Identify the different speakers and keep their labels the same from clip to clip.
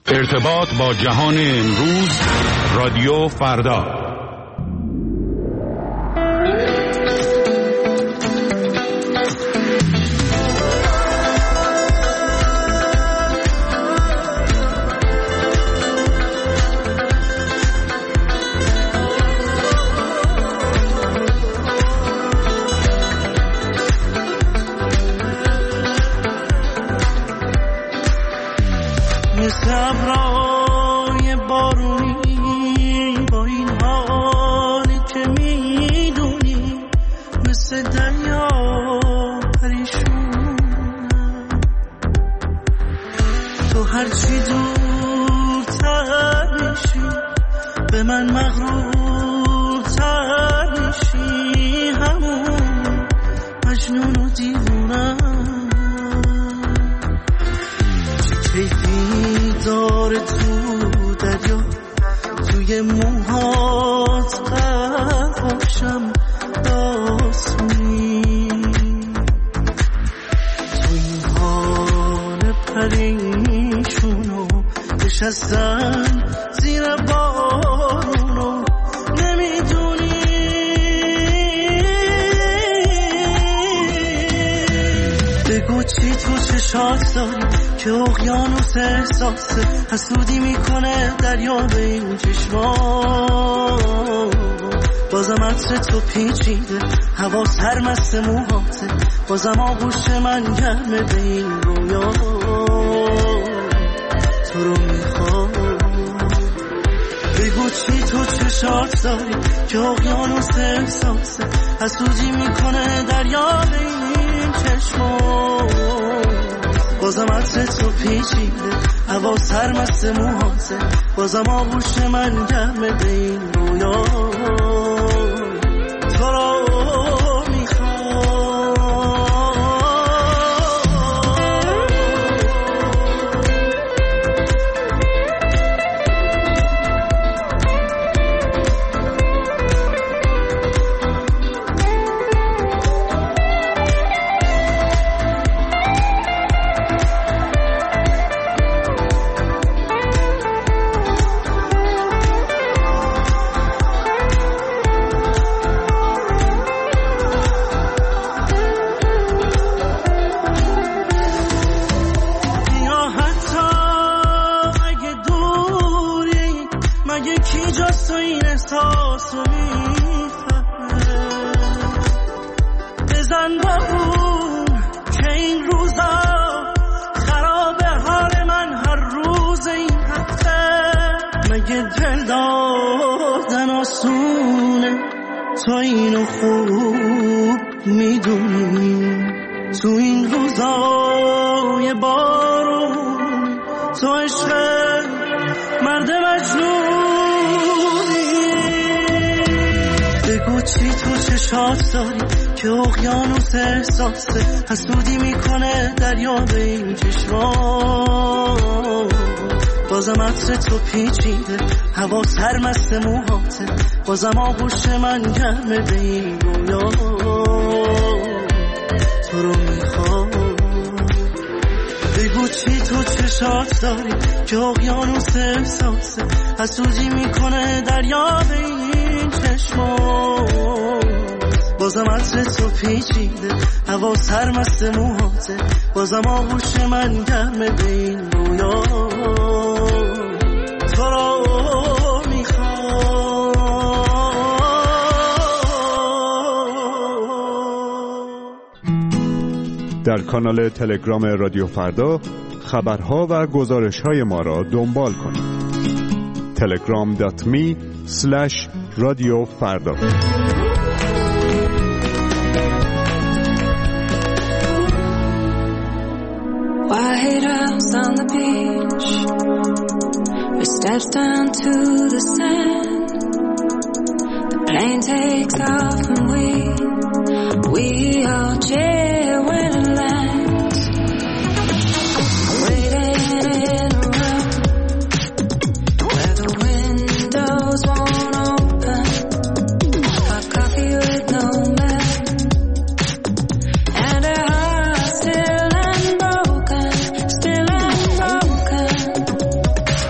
Speaker 1: ارتباط با جهان امروز، رادیو فردا.
Speaker 2: صبرای بارونی با این حالی که میدونی، مثل دریا پریشونم. تو هرچی دورتر میشی به من مغرورتر میشی، همون مجنون و دیوونم. کیفی داره تو دریا، توی موهات قرقاشم داسونی. تو این حال پریشونو نشستن زیر بارونو نمیدونی. بگو چی تو چشات داری که اقیانوس احساسه، حسودی میکنه دریا به این چشمان. بازم عطر تو پیچیده، هوا سرمست موهاته، بازم آغوش من گرمه به این رویا. تو رو میخوام. بگو چی تو چشات داری که اقیانوس احساسه، حسودی میکنه دریا به این چشمان. بازم عطر تو پیچیده، هوا سرمست موهاته، بازم آغوش من گرمه به این رویا. تو رو تو اینو خوب میدونی. تو این روزای بارون تو عشق مرد مجنونی. بگو چی تو چشات داری که اقیانوس احساسه، حسودی میکنه دریا به این چشمان. بازم عطر تو پیچیده، هوا سرمست موهاته، بازم آغوش من گرمه به این رویا. تو رو میخوام. بگو چی تو چشات داری که اقیانوس احساسه، حسودی میکنه دریا به این چشمان. بازم عطر تو پیچیده، هوا سرمست موهاته، بازم آغوش من گرمه به این رویا. تو رو
Speaker 3: در کانال تلگرام رادیو فردا خبرها و گزارش‌های ما را دنبال کنید. telegram.me/radiofarda.
Speaker 4: White house on the beach, we steps down to the sand. The plane takes off and we all cheer when it lands. Waiting in a room where the windows won't open. Hot coffee with no milk, and a heart still unbroken, still unbroken.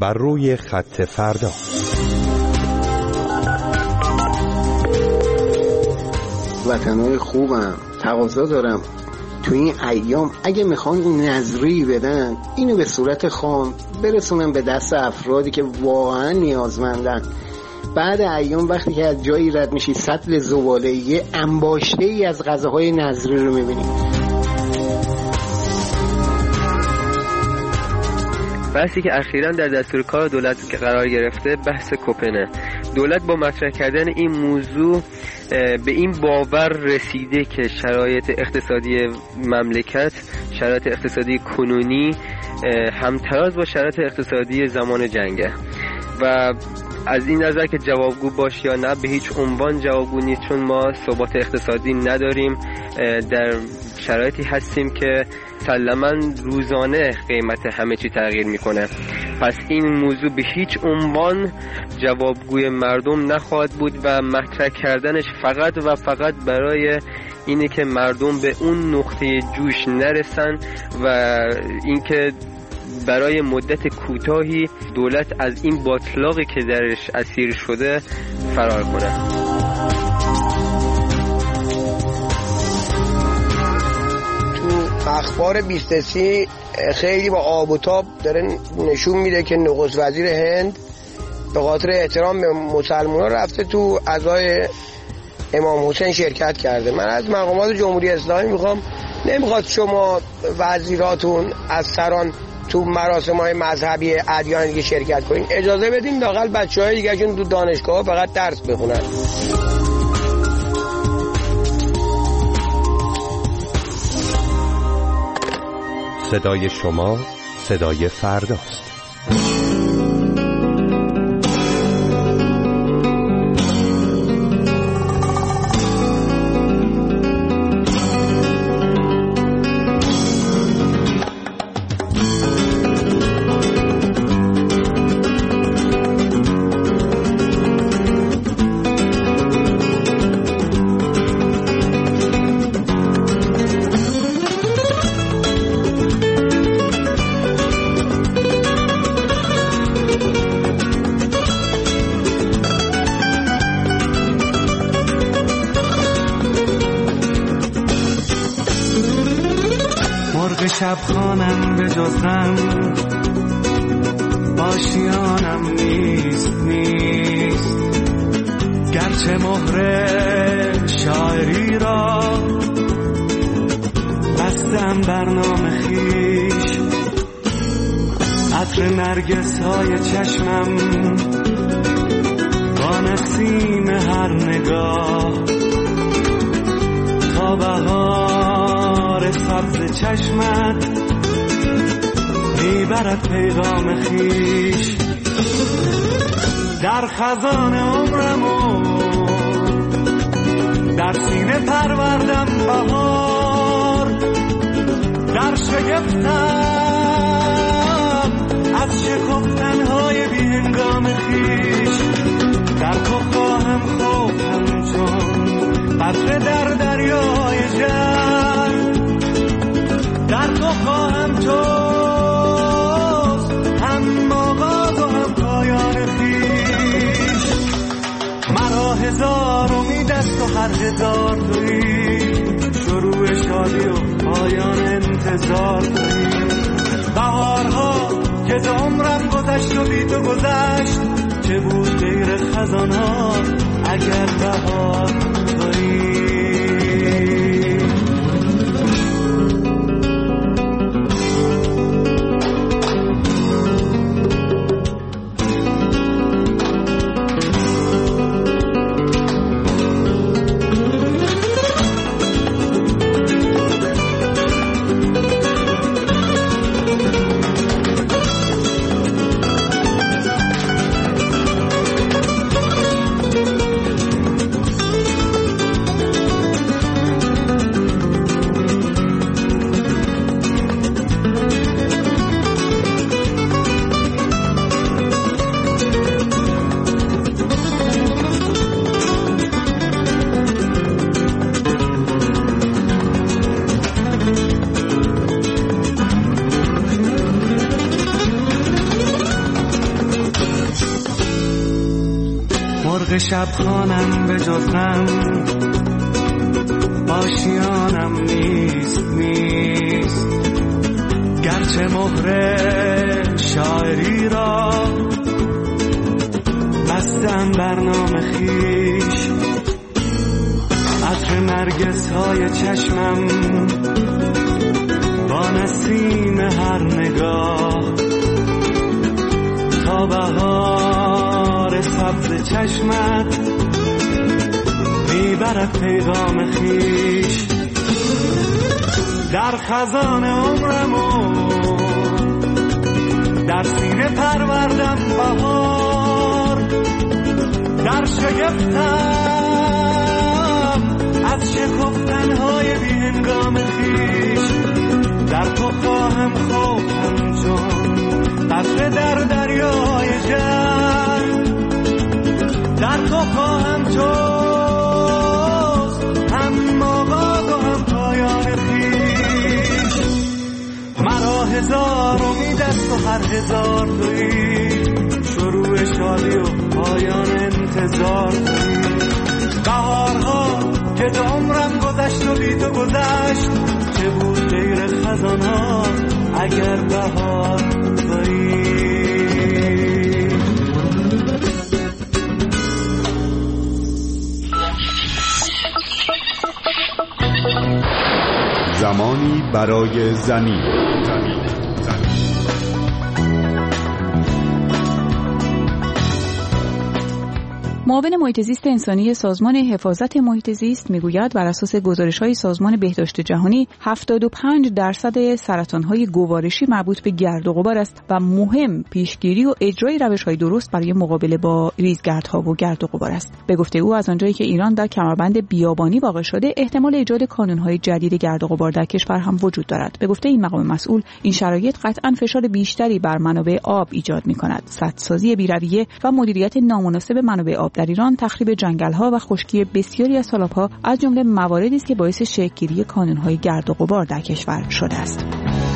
Speaker 5: بر روی خط فردا.
Speaker 6: وطنهای خوبم، تقاضا دارم تو این ایام اگه میخوان این نظری بدن اینو به صورت خام برسونن به دست افرادی که واقعا نیازمندن. بعد ایام وقتی که از جایی رد میشی سطل زباله یه انباشته ای از غذاهای نظری رو میبینی.
Speaker 7: بحثی که اخیراً در دستور کار دولت قرار گرفته بحث کوپنه. دولت با مطرح کردن این موضوع به این باور رسیده که شرایط اقتصادی مملکت، شرایط اقتصادی کنونی همتراز با شرایط اقتصادی زمان جنگه و از این نظر که جوابگو باش یا نه به هیچ عنوان جوابگو نیست، چون ما ثبات اقتصادی نداریم، در شرایطی هستیم که مسلماً روزانه قیمت همه چی تغییر میکنه. پس این موضوع به هیچ عنوان جوابگوی مردم نخواهد بود و مطرح کردنش فقط و فقط برای اینه که مردم به اون نقطه جوش نرسن و اینکه برای مدت کوتاهی دولت از این باطلاقی که درش اسیر شده فرار کنه.
Speaker 8: تو اخبار 23 خیلی با آب و تاب داره نشون میده که نخست وزیر هند به خاطر احترام به مسلمان‌ها رفته تو عزای امام حسین شرکت کرده. من از مقامات جمهوری اسلامی نمیخواد شما وزیراتون از سران تو مراسم‌های مذهبی ادیان دیگه شرکت کنین، اجازه بدین لااقل بچه‌های دیگه‌شون تو دانشگاه فقط درس بخونن.
Speaker 5: صدای شما صدای فرداست.
Speaker 2: شب خانم به جز غم آشیانم نیست گرچه مهر شاعری را بستم بر نام خویش، عطر نرگس های چشمم با نسیم هر نگاه تا بهار سبز چشمت میبرد پیغام خویش. در خزان عمرمو در سینه پروردم بهار، در شگفتم از شکفتنهای بی هنگام خویش. در تو خواهم خوابم چون قطره در دریای جنگ، در تو خواهم توست هم آغاز و هم پایان خویش. مرا هزار امید است و هر هزار تویی، شروع شادی و پایان انتظار تویی. بهارها که ز عمرم گذشت و بی تو گذشت، چه بود غیر خزانها اگر بهار تویی. شب خانم به جز غم آشیانم نیست گرچه مهر شاعری را بستم برنامه خیش عطر نرگس های چشمم با نسیم هر نگاه تا بهار سبز چشمت میبرد پیغام خیش در خزان عمرمو در سینه پروردم بهار در شگفتم از شکفتنهای بی هنگام خیش در تو خواهم خوابم جان قطره در دریای جنگ در تو خواهم جز هم آغاز و هم پایان خیش مرا هزار امید است و هر هزار تویی شروع شادی و پایان انتظار تویی بهارها که تو عمرم گذشت و بی تو گذشت چه بود غیر خزانها اگر بهار تویی
Speaker 3: زمانی برای زمین.
Speaker 9: معاون محیط زیست انسانی سازمان حفاظت محیط زیست میگوید بر اساس گزارش‌های سازمان بهداشت جهانی 75% سرطان‌های گوارشی مربوط به گرد و غبار است و مهم پیشگیری و اجرای روش‌های درست برای مقابله با ریزگردها و گرد و غبار است. به گفته او از آنجایی که ایران در کمربند بیابانی واقع شده احتمال ایجاد کانون‌های جدید گرد و غبار در کشور هم وجود دارد. به گفته این مقام مسئول این شرایط قطعاً فشار بیشتری بر منابع آب ایجاد می‌کند. سدسازی بی‌رویه و مدیریت نامناسب منابع آب در ایران تخریب جنگل‌ها و خشکی بسیاری از سالاب‌ها از جمله مواردی است که باعث شکل‌گیری کانون‌های گرد و غبار در کشور شده است.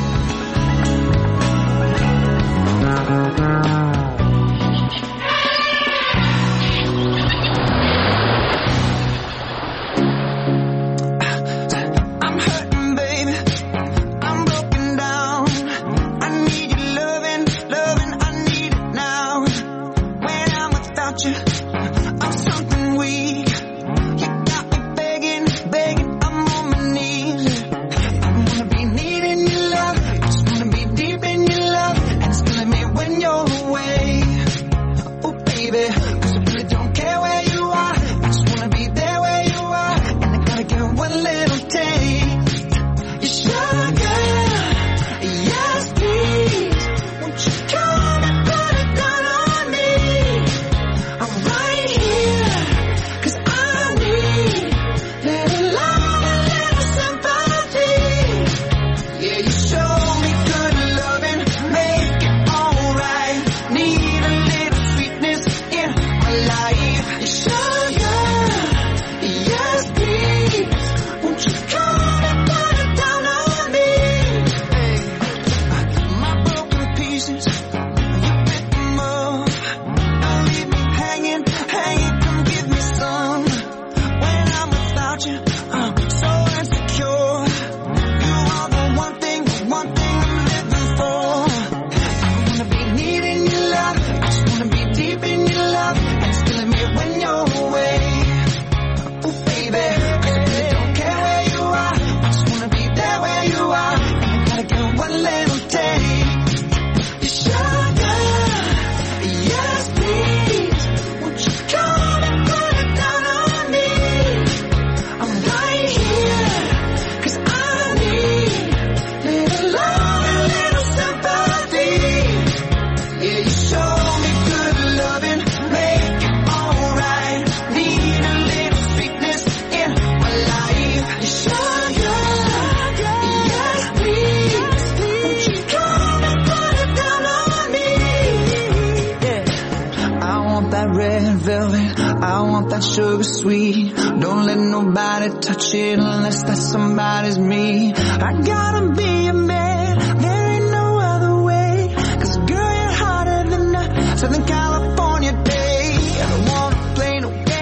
Speaker 10: Sugar sweet, don't let nobody touch it unless that somebody's me. I gotta be a man, there ain't no other way. 'Cause girl, you're hotter than a Southern California day. I don't wanna play no games.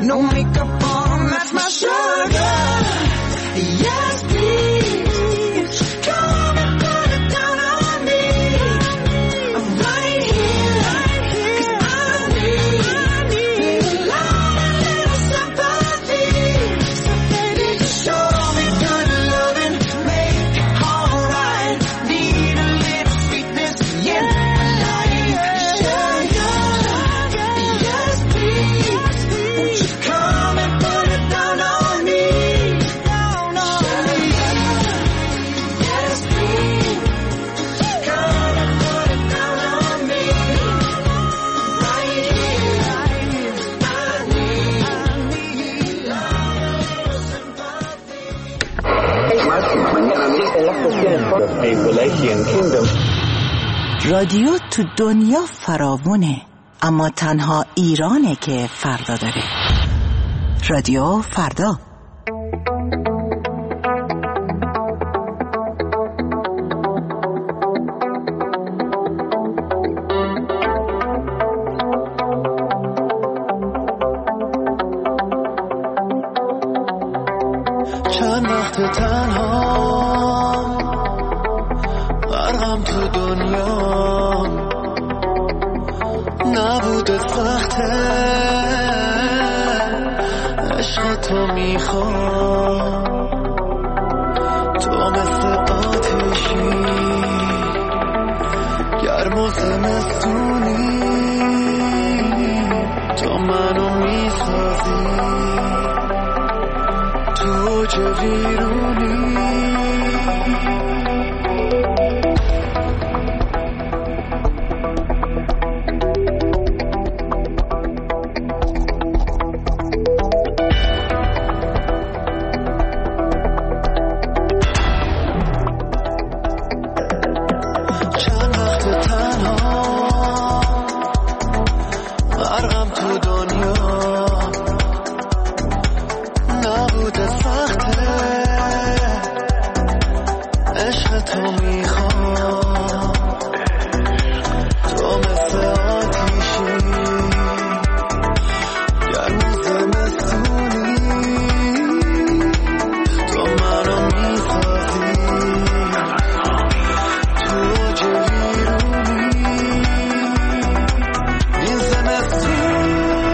Speaker 10: no makeup on, that's my sugar. Yes, please, come and put it down on me. I'm right here, 'cause I need a lot of little sympathy. So baby, show me good loving, make it alright. Need a little sweetness in my life. Sugar, yes please, won't you come and put it down on me?
Speaker 11: رادیو تو دنیا فراوونه، اما تنها ایرانه که فردا داره. رادیو فردا.
Speaker 2: چند وقت تنها غرقم تو دنیا، نبوده سخته عشق تو میخوام، تو مثل آتشی گرم و زمستونی، تو منو میسازی تو چه ویرونی. چند وقت تنها غرقم تو دنیا، نبوده سخته عشق تو میخوام، تو مثل آتیشی گرم و زمستونی، تو منو میسازی تو چه ویرونی. این زمستون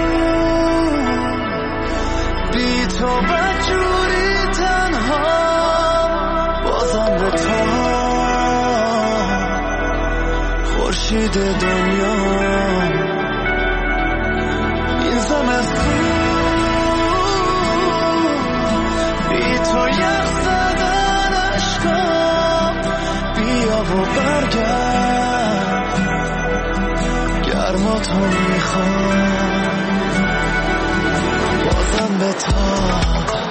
Speaker 2: بی تو بجوری تنها، بازم به تو خورشید دنیا. این زمستون بی تو یخ زدن عشقم، بیا و برگرد گرما تو میخوام، بازم به تو.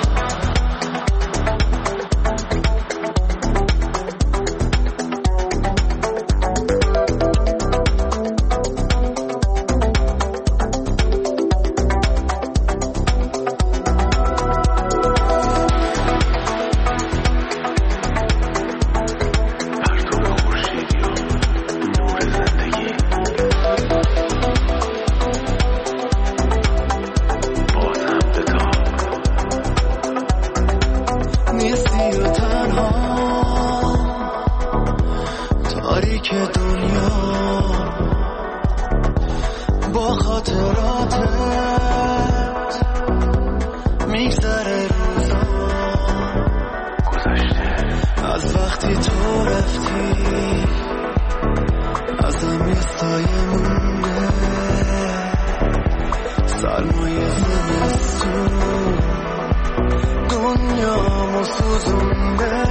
Speaker 2: نیستی و تنها تاریک دنیا، با خاطراتت میگذره روزا، از وقتی تو رفتی ازم یه سایه مونده، سرمایه زمستون دنیامو سوزونده.